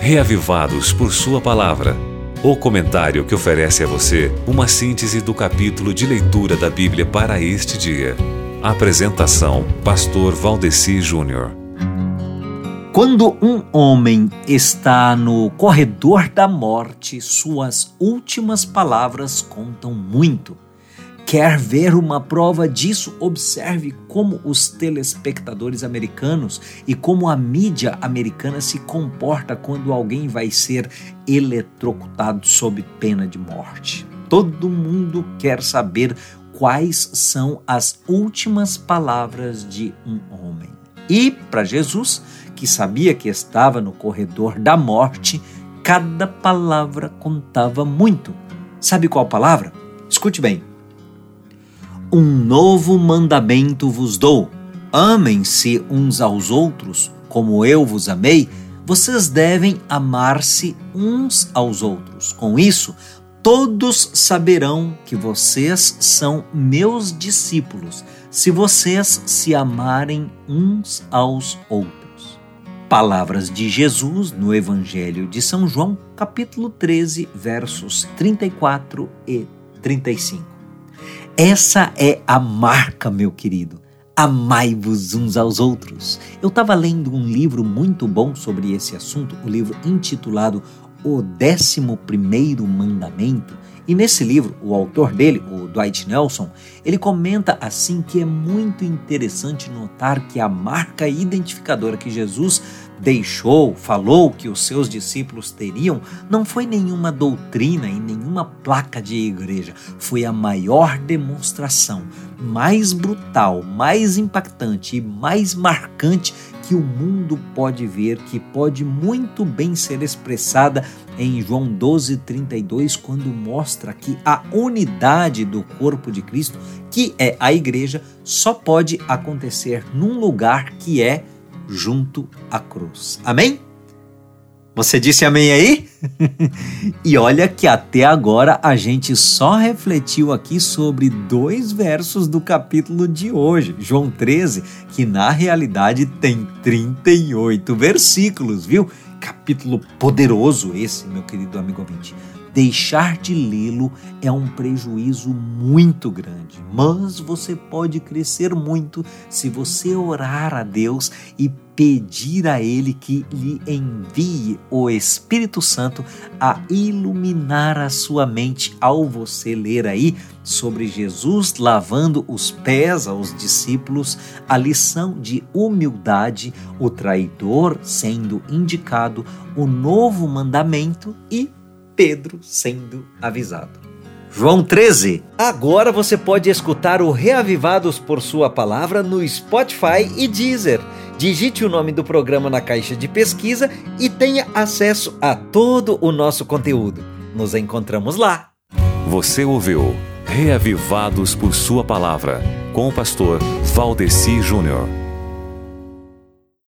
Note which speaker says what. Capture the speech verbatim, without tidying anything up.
Speaker 1: Reavivados por Sua Palavra. O comentário que oferece a você uma síntese do capítulo de leitura da Bíblia para este dia. Apresentação: Pastor Valdeci Júnior.
Speaker 2: Quando um homem está no corredor da morte, suas últimas palavras contam muito. Quer ver uma prova disso? Observe como os telespectadores americanos e como a mídia americana se comporta quando alguém vai ser eletrocutado sob pena de morte. Todo mundo quer saber quais são as últimas palavras de um homem. E para Jesus, que sabia que estava no corredor da morte, cada palavra contava muito. Sabe qual palavra? Escute bem. Um novo mandamento vos dou. Amem-se uns aos outros, como eu vos amei. Vocês devem amar-se uns aos outros. Com isso, todos saberão que vocês são meus discípulos, se vocês se amarem uns aos outros. Palavras de Jesus no Evangelho de São João, capítulo treze, versos trinta e quatro e trinta e cinco. Essa é a marca, meu querido. Amai-vos uns aos outros. Eu estava lendo um livro muito bom sobre esse assunto, o livro intitulado O Décimo Primeiro Mandamento. E nesse livro, o autor dele, o Dwight Nelson, ele comenta assim que é muito interessante notar que a marca identificadora que Jesus deixou, falou que os seus discípulos teriam, não foi nenhuma doutrina e nenhuma placa de igreja. Foi a maior demonstração, mais brutal, mais impactante e mais marcante que o mundo pode ver, que pode muito bem ser expressada em João doze, trinta e dois, quando mostra que a unidade do corpo de Cristo, que é a igreja, só pode acontecer num lugar que é junto à cruz. Amém? Você disse amém aí? E olha que até agora a gente só refletiu aqui sobre dois versos do capítulo de hoje, João treze, que na realidade tem trinta e oito versículos, viu? Capítulo poderoso esse, meu querido amigo ouvinte. Deixar de lê-lo é um prejuízo muito grande, mas você pode crescer muito se você orar a Deus e pedir a Ele que lhe envie o Espírito Santo a iluminar a sua mente ao você ler aí sobre Jesus lavando os pés aos discípulos, a lição de humildade, o traidor sendo indicado, o novo mandamento e Pedro sendo avisado. João treze. Agora você pode escutar o Reavivados por Sua Palavra no Spotify e Deezer. Digite o nome do programa na caixa de pesquisa e tenha acesso a todo o nosso conteúdo. Nos encontramos lá.
Speaker 1: Você ouviu Reavivados por Sua Palavra, com o pastor Valdeci Júnior.